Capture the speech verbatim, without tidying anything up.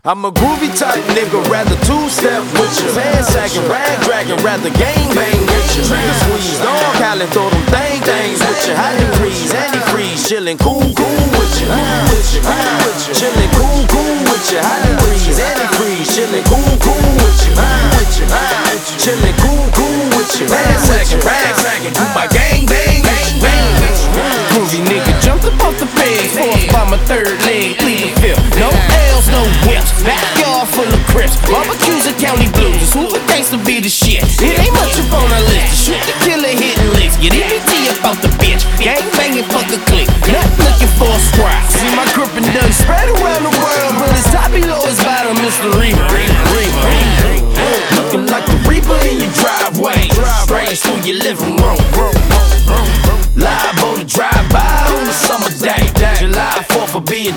I'm a groovy type nigga, rather two-step with you. Man sagging, rag dragging, rather gang bang with you. Trigger squeeze, dog Khaled, throw them thing things with you. Hot degrees, antifreeze, chillin', cool, cool with you. With you.